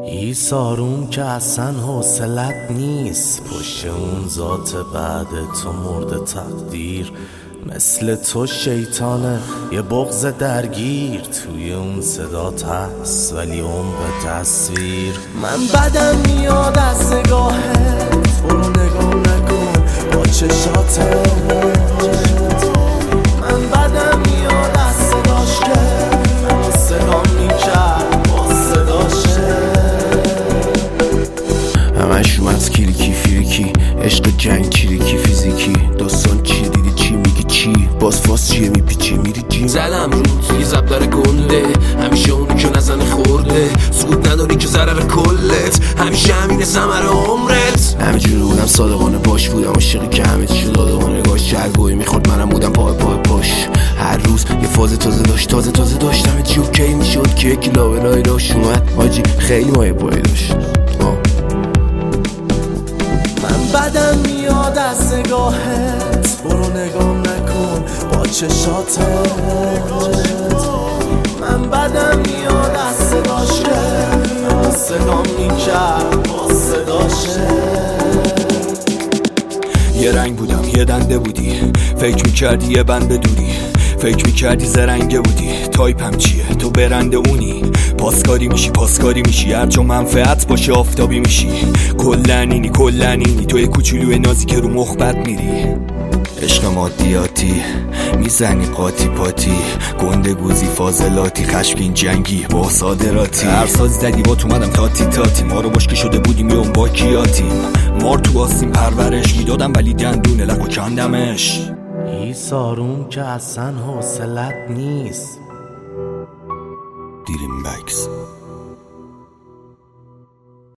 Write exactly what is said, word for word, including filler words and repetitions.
ای ساروم که اصلا حوصلت نیست، پشت اون ذات بعد تو مرد تقدیر. مثل تو شیطانه یه بغض درگیر، توی اون صدات هست ولی عمق تصویر. من بدم میاد از نگاهت، برو نگاه نکن با چشاتت. من بدم میاد از صداش که منو صدا میکرد با صداشه. همش اومد کلیکی فیریکی، عشق جنگ چیریکی فیزیکی. داستان چی دیدی چی میگی چی؟ باز فاس چیه میپیچی میری جیم. زدم رود یه زب داره گنده، همیشه اونی که نزنه خورده. سود نداری که ضرر کلت، همیشه همینه ثمر عمرت. همینجوری بودم صادقانه باش بودم، عاشقی که همه چیشو داده با نگاش. چرگوی میخورد منم بودم پای پای پاش. هر روز یه فاز تازه داشت، تازه تازه داشتم چی اوکی میشد که یکی لابلای داشت اومد حاجی خیلی مایه پای داشت. من بدم میاد از نگاهت، برو نگاه نکن با چشاتت. من بدم میاد از صداش که منو صدا میکرد با صداشه. یه رنگ بودم یه دنده بودی، فکر میکردی یه بند بدوری. فکر میکردی زرنگه بودی، تایپم چیه تو برنده اونی. پاسکاری میشی پاسکاری میشی، هر جا منفعت باشه آفتابی میشی. کلنینی کلنینی تو یه کوچولوی نازی که رو مخبت میری. عشق مادیاتی میزنی قاطی پاتی، گنده گوزی فاضلاتی، خشمگین جنگی با صادراتی. هر ساز زدی با تو مدم تاتی تاتی، ما رو باشکی شده بودیم یه اون با کیاتیم. مار تو آسیم پرورش میدادم ولی دندونه لق و کندمش. ای ساروم که اصلا حوصلت نیست. دیریم بکس